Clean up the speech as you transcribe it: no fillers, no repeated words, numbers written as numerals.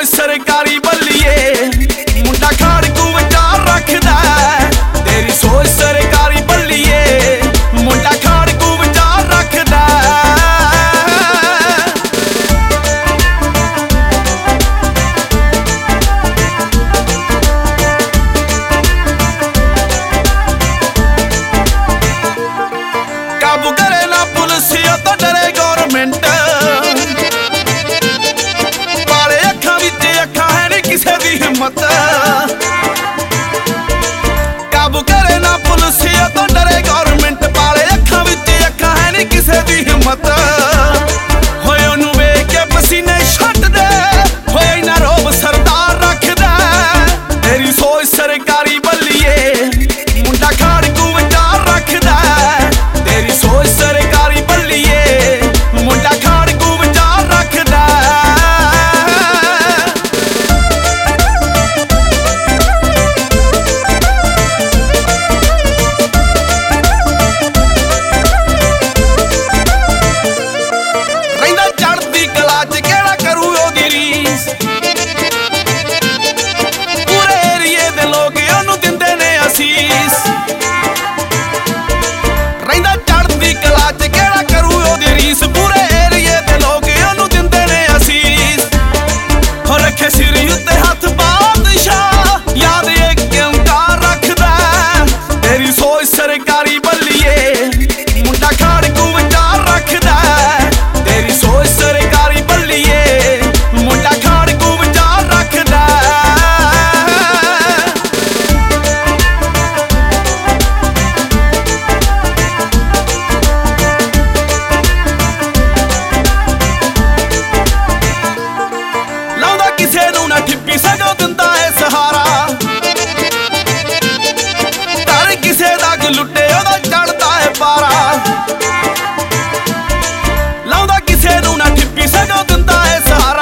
सरकारी बल्लीए मुंडा खाड़कू विचार रखदा तेरी सोच सरकारी बल्लीए मुंडा खाड़कू विचार रखदा काबू करे ना पुलिस तो डरे गवर्नमेंट हिम्मत काबू करे ना पुलिस तो डरे गवर्नमेंट पाले अखा विच अखा है नहीं किसे दी हिम्मत होए ओनू वेख के पसीने छट दे होए ना रोब सरदार रख दे तेरी सोच सरकारी बल्लीए मुंडा खाड़कू विचार रख दे तेरी सोच सरकारी बल्लीए मुंडा खाड़कू विचार रख दे सरकारी बल्लीए मुंडा खाड़कू विचार रखदा तेरी सोच सरकारी बल्लीए मुंडा खाड़कू विचार रखदा लाउंदा किसे नूं ना ठिप्पी सगों दिंदा है सहारा लुटे ओदा चढ़दा है पारा लाउंदा किसे नूं ना ठिप्पी सगों दिंदा है सहारा